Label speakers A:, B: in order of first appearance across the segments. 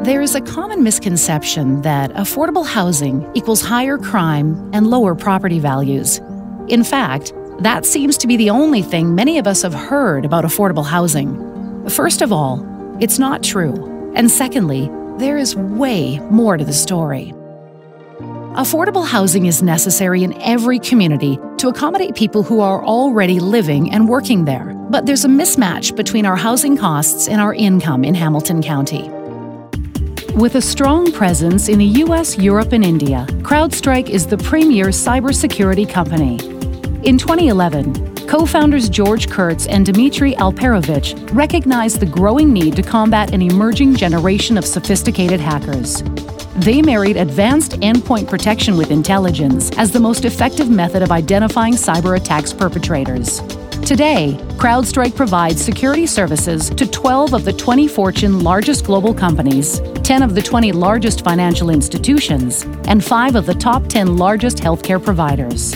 A: There is a common misconception that affordable housing equals higher crime and lower property values. In fact, that seems to be the only thing many of us have heard about affordable housing. First of all, it's not true. And secondly, there is way more to the story. Affordable housing is necessary in every community to accommodate people who are already living and working there. But there's a mismatch between our housing costs and our income in Hamilton County. With a strong presence in the US, Europe, and India, CrowdStrike is the premier cybersecurity company. In 2011, co-founders George Kurtz and Dmitry Alperovich recognized the growing need to combat an emerging generation of sophisticated hackers. They married advanced endpoint protection with intelligence as the most effective method of identifying cyber attacks perpetrators. Today, CrowdStrike provides security services to 12 of the 20 Fortune largest global companies, 10 of the 20 largest financial institutions, and 5 of the top 10 largest healthcare providers.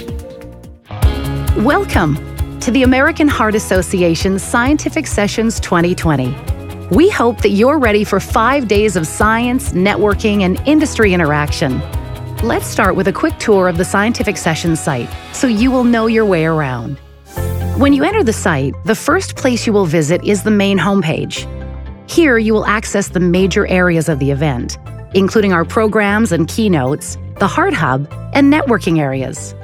A: Welcome to the American Heart Association Scientific Sessions 2020. We hope that you're ready for 5 days of science, networking, and industry interaction. Let's start with a quick tour of the Scientific Sessions site so you will know your way around. When you enter the site, the first place you will visit is the main homepage. Here, you will access the major areas of the event, including our programs and keynotes, the Heart Hub, and networking areas.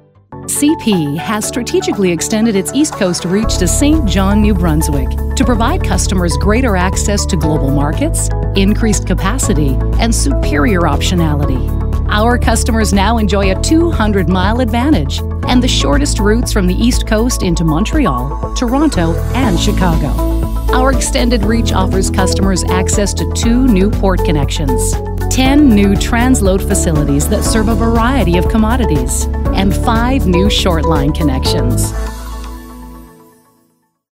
A: CP has strategically extended its East Coast reach to St. John, New Brunswick, to provide customers greater access to global markets, increased capacity, and superior optionality. Our customers now enjoy a 200-mile advantage and the shortest routes from the East Coast into Montreal, Toronto, and Chicago. Our extended reach offers customers access to 2 new port connections, 10 new transload facilities that serve a variety of commodities, and 5 new short line connections.